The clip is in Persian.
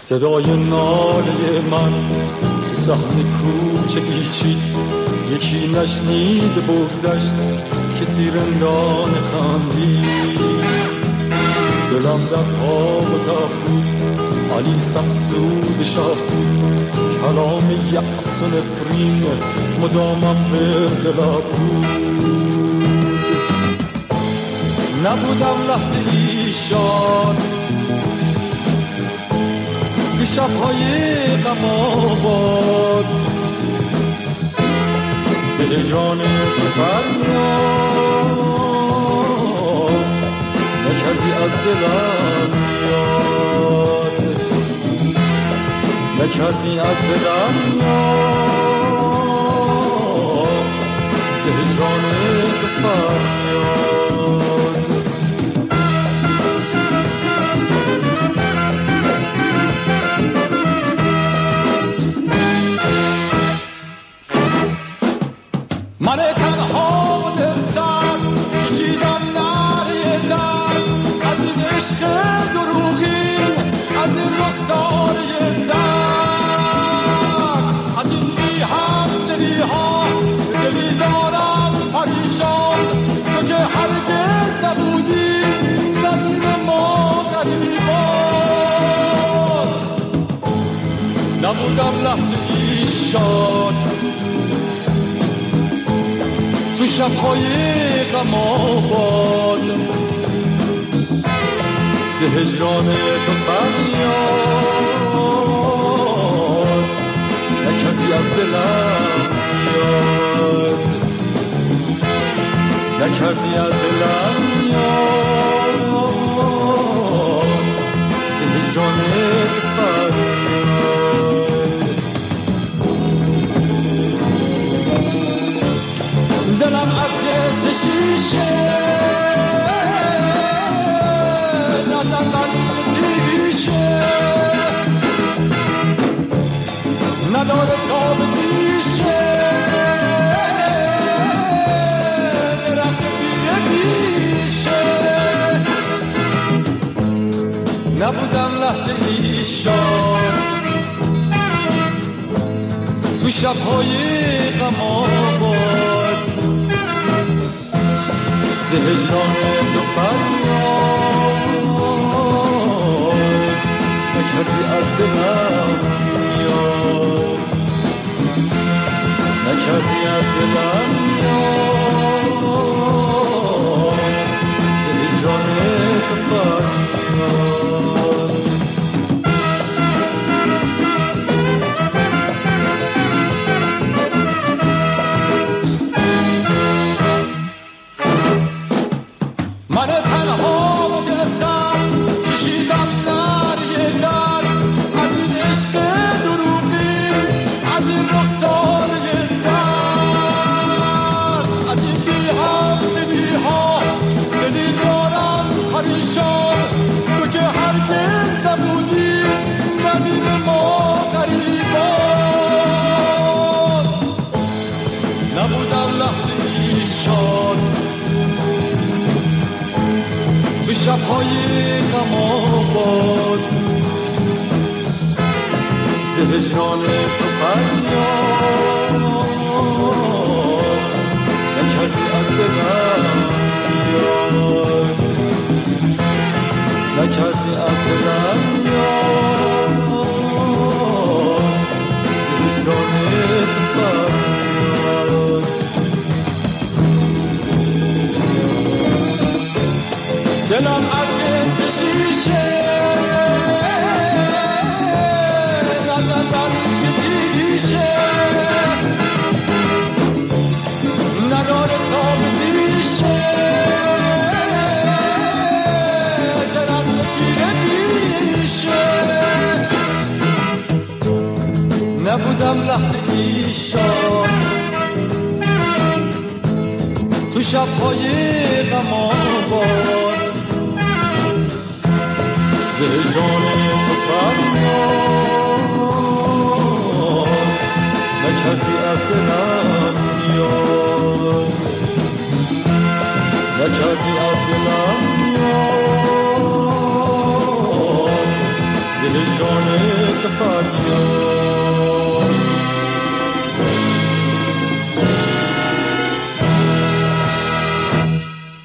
صدای ناله من تو صحن کوچه پیچید، یکی نشنید بگذشت کسی رندان خندید. دلم در تاب و تب بود، علی سمسوز شاه بود، کلام یأس و نفرین مدامم به دلم بود. نبودم لحظه ای شاد تو شب‌های غم آباد، ز هجران تو فریاد نکردی از دلم یاد، نکردی از دلم یاد، ز هجران تو فریاد. من تنها و دل سر کشیدم نعره در، از این عشق دروغین، از این رخساره زن، از این بی همدلی ها دلی دارم پریشان. تو که هرگز نبودی زمین ما غریبان، نبودم لحظه ای شاد تو شب‌های غم آباد، ز هجران تو فریاد نکردی از دلم یاد، نکردی از دلم یاد، ز هجران تو فریاد. دلم از جنس شیشه نظر بریش تیشه، نداره تاب دیشه، درخت دیگه بیشه. نبودم لحظه ای شاد تو شب‌های غم آباد، ز هجران تو فریاد نکردی از دلم یاد، نکردی از دلم یاد، ز هجران تو فریاد. من تنها و دل سر کشیدم نعره در، از این عشق دروغین، از این رخساره زن، از این بی همدلی ها دلی دارم پریشان. تو که هرگز نبودی زمین ما غریبان، نبودم لحظه ای شاد تو شب‌های غم آباد، ز هجران تو فریاد نکردی از دلم یاد، نکردی از دلم یاد، ز هجران تو فریاد. دلم از جنس شیشه نظر بریش تیشه، نداره تاب دیشه، درخت دیگه بیشه. نبودم لحظه ای شاد تو شب‌های غم آباد، ز هجران تو فریاد نکردی از دلم یاد، نکردی از دلم